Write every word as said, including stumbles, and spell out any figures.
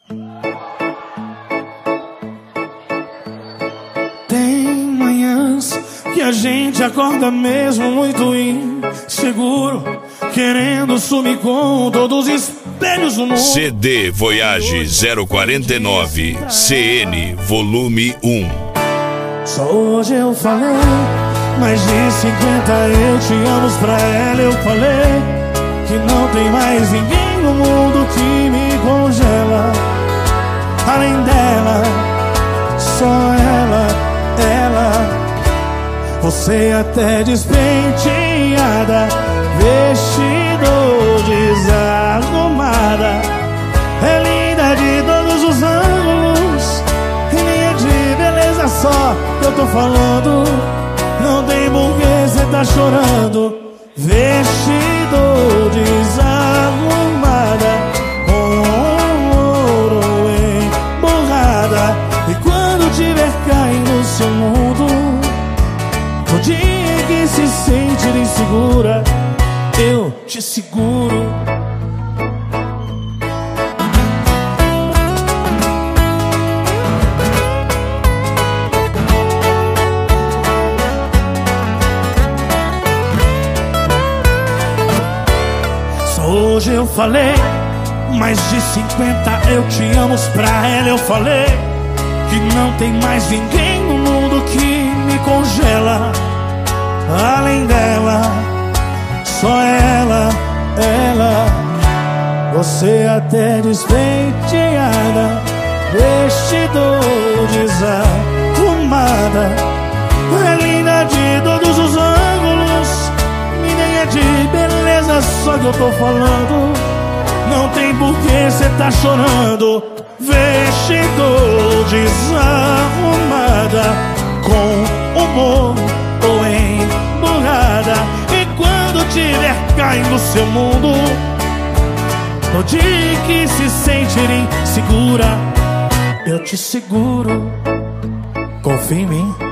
Tem manhãs que a gente acorda mesmo muito inseguro, querendo sumir com todos os espelhos do mundo. C D Voyage zero quarenta e nove C N volume um. Só hoje eu falei, mais de cinquenta eu te amo pra ela. Eu falei que não tem mais ninguém no mundo que me congela. Além dela, só ela, ela. Você até despenteada, vestido desarrumada, é linda de todos os ângulos, e nem é de beleza só que eu tô falando. Não tem porquê cê tá chorando. Vestido desarrumada, com ouro emborrada, e quando tiver caindo no seu mundo, no dia que se sentir insegura, eu te seguro. Só hoje eu falei, mais de cinquenta eu te amo pra ela. Eu falei que não tem mais ninguém no mundo que me congela. Além dela, só ela, ela. Você até despenteada, vestido desarrumada, é linda de todos os ângulos, e nem é de beleza só que eu tô falando. Não tem porquê cê tá chorando. Vestido desarrumada, com humor ou emburrada, e quando tiver caindo no seu mundo, no dia que se sentir insegura, eu te seguro. Confia em mim.